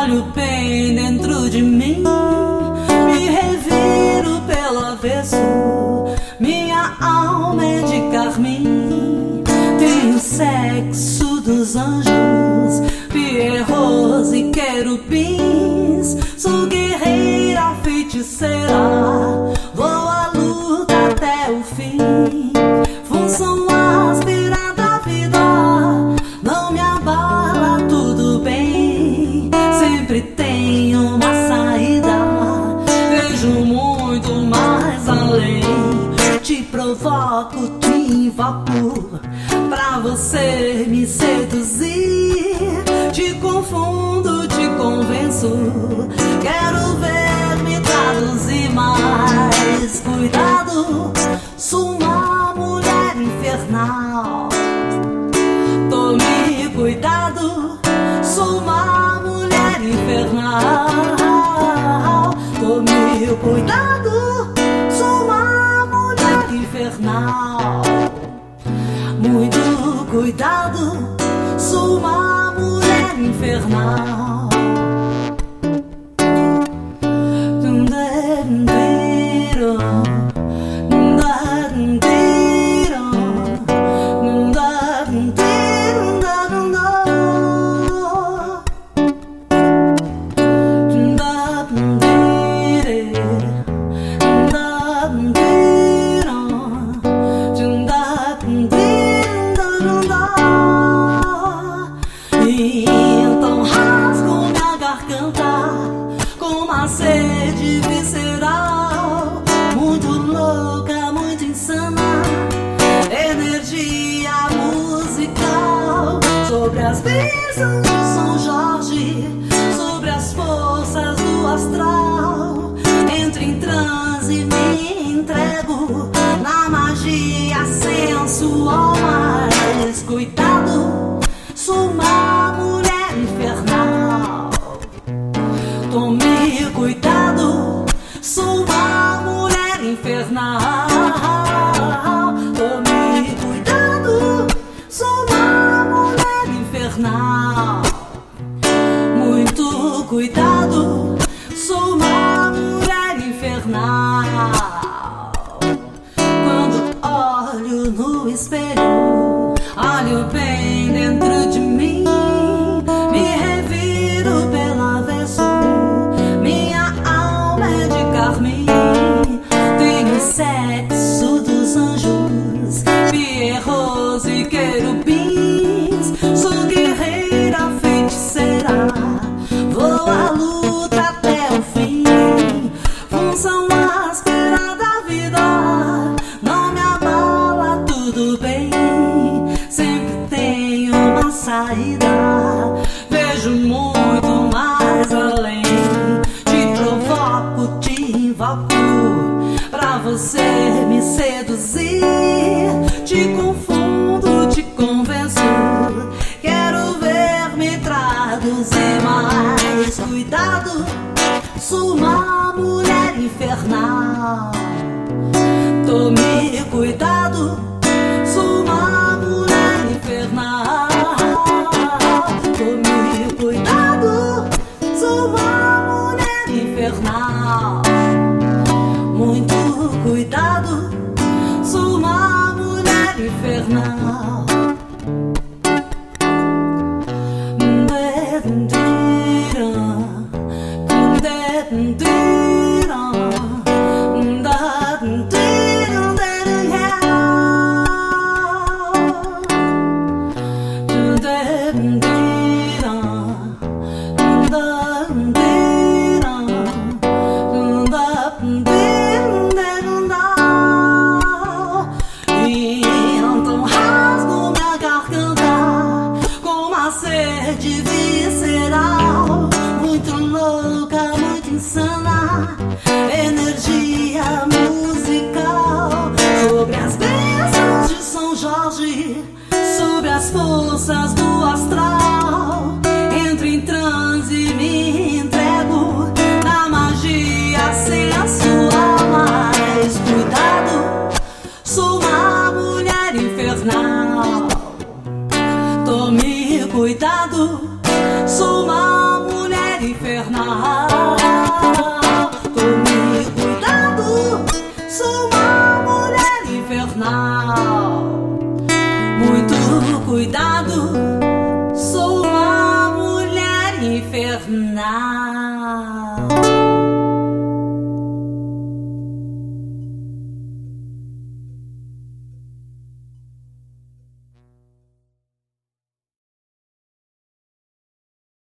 olho bem dentro de mim, me reviro pelo avesso, minha alma é de carmim. Tenho sexo dos anjos, pierrots e querubins. Sou guerreira, feiticeira, vou à luta até o fim. Função áspera da vida não me abala, tudo bem. Sempre tem uma saída, vejo muito mais além. Te provoco, te invoco, pra você me seduzir. Te confundo, te convenço, quero ver me traduzir. Mas cuidado, sou uma mulher infernal. Tome cuidado, sou uma mulher infernal. Tome cuidado, sou uma mulher infernal. Muito cuidado, sou uma mulher infernal. Então rasgo minha garganta com uma sede visceral, muito louca, muito insana, energia musical. Sobre as bênçãos de São Jorge, sobre as forças do astral, entro em transe e me entrego na magia sensual. Mas cuidado, sou uma mulher infernal. Tome cuidado, sou uma mulher infernal. Tome cuidado, sou uma mulher infernal. Muito cuidado, sou uma mulher infernal. Quando olho no espelho, olho bem dentro de mim, me reviro pelo avesso, minha alma é de carmim. Tenho sexo dos anjos, pierrots e querubins. Sou guerreira, feiticeira, vou à luta até o fim. Função áspera da vida não me abala, tudo bem. Sempre tem uma saída, vejo muito mais além. Te provoco, te invoco, pra você me seduzir. Te confundo, te convenço, quero ver me traduzir. Mas cuidado, sou uma mulher infernal. Tome cuidado, sou uma mulher infernal. Tome cuidado, sou uma mulher infernal. Muito cuidado, sou uma mulher infernal. Tome cuidado, sou uma mulher infernal. Muito cuidado, sou uma mulher infernal.